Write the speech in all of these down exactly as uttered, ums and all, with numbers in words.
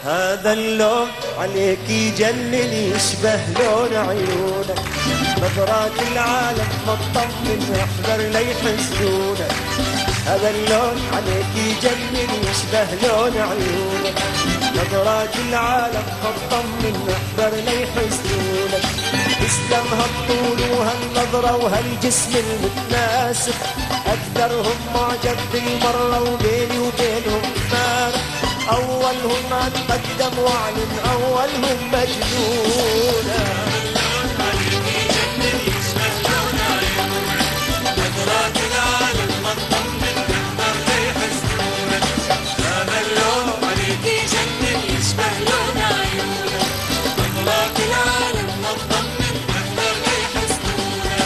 هذا اللون عليك يجنن يشبه لون عيونك، نظرات العالم ما تطمن احذر لا يحسدونك. هذا اللون عليك يجنن يشبه لون عيونك، نظرات العالم ما تطمن احذر لا يحسدونك. تسلم هالطول وهالنظرة وهالجسم المتناسق، أكثرهم معجب بالمرة وبيني وبينهم فارق. أولهم أتقدم وأعلن أولهم مجنونة. نظرات العالم ما تطمن احذر لا يحسدونك. هذا اللون عليك يجنن يشبه لون عيونك، نظرات العالم ما تطمن احذر لا يحسدونك.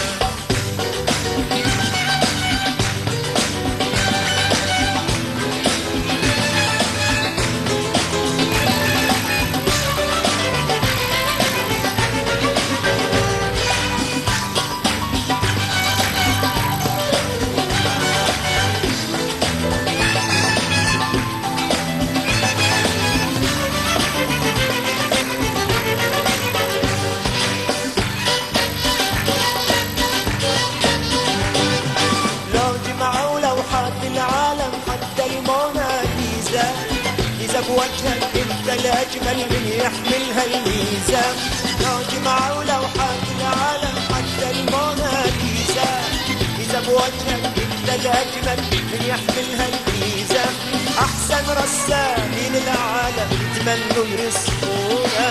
العالم حتى الموناليزا إذا بوجهك انت الأجمل من يحملها الميزة. لو جمعوا لوحات العالم حتى الموناليزا إذا بوجهك انت الأجمل من يحملها الميزة. أحسن رسامين العالم يتمنوا يرسمونا.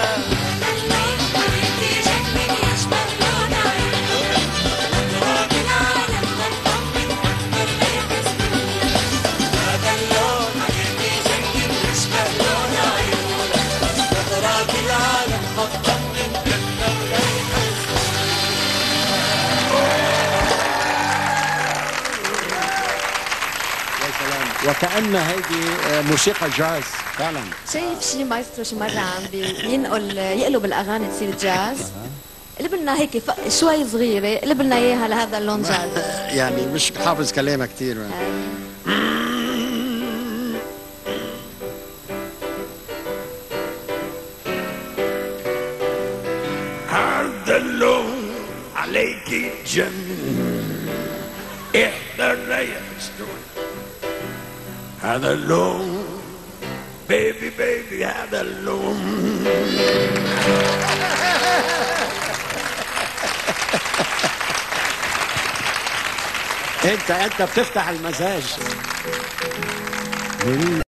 وكأن هيدي موسيقى جاز فعلا. شايف شي مايسترو شي مرة عم بينقل يقلب الأغاني تصير جاز؟ قلب لنا هيك شوي صغيرة، قلب لنا إياها لهذا اللون جاز. يعني مش حافظ كلامها كثير. هذا اللون عليك يجنن احذر لا يحسدونك. هذا اللون بيبي بيبي هذا اللون. انت انت بتفتح المزاج.